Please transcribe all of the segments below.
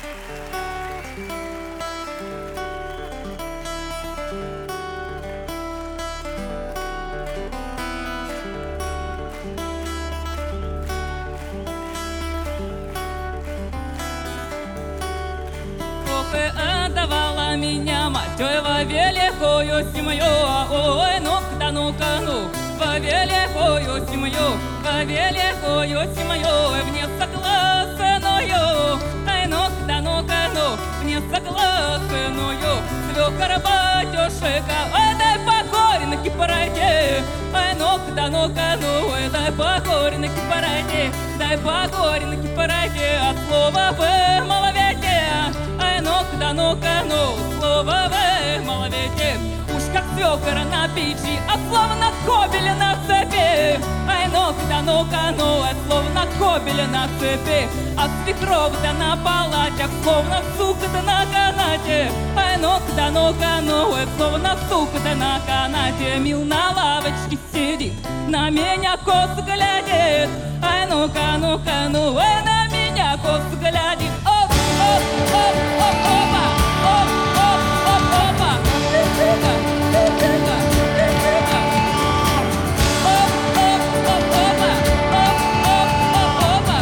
Отдавала меня мать, ой, во великую семью. Ой, ну-ка, ну-ка, ну, во великую семью, во великую семью, в несогласную. Ай, ну-ка, ну-ка, ну, в несогласную. Свекор батюшка, ой, дай покоренки пройти. Ай, ну-ка, ну-ка, ну, ой, дай покоренки пройти. Дай покоренки пройти от слова в маловете. Ай, ну-ка, ну-ка, ну, слово в маловете. Уж как свекор на печи, а словно кобель на цепи. Ай, ну-ка, ну-ка, ну, словно кобель на цепи. А свекровь-то на палатях, словно сука-то на канате. Ай, ну-ка, ну-ка, ну, словно сука-то на канате. Мил на лавочке сидит, на меня косо глядит. Ай, ну-ка, ну-ка, ну, на меня косо глядит. Оп, оп, оп, оп, опа, оп, оп, оп, опа. Ты-ты-ка, ты-ты-ка, ты-ты-ка. Оп, оп, оп, опа, оп, оп, оп, опа.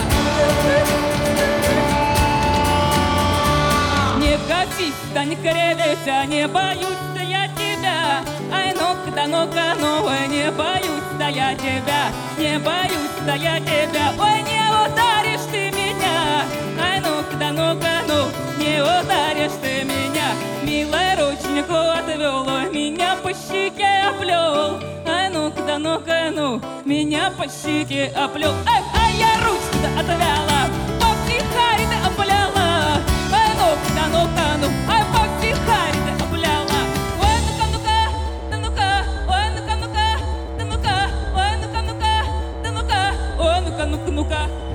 Не катись, да не кривися, не боюсь-то я тебя. Ай, ну-ка, ну-ка, ну, ой, не боюсь-то я тебя, не боюсь-то я тебя. Ой, не ударишь ты меня. Ай, ну-ка, да ну-ка, ну, не ударишь ты меня. Милой ручнику отвел, ой, меня по щеке оплел. Ай, ну-ка, да ну-ка, ну, меня по щеке оплел. Ай, я ручку-то отвяла, по психаре ты опляла. Ай, ну-ка, да ну-ка, ну, ай, по психаре ты опляла. Ой, ну-ка, ну-ка, да ну-ка, ой, ну-ка, ну-ка, да ну-ка, ой, ну-ка, ну-ка, да ну-ка, ой, ну-ка, ну-ка, ну-ка.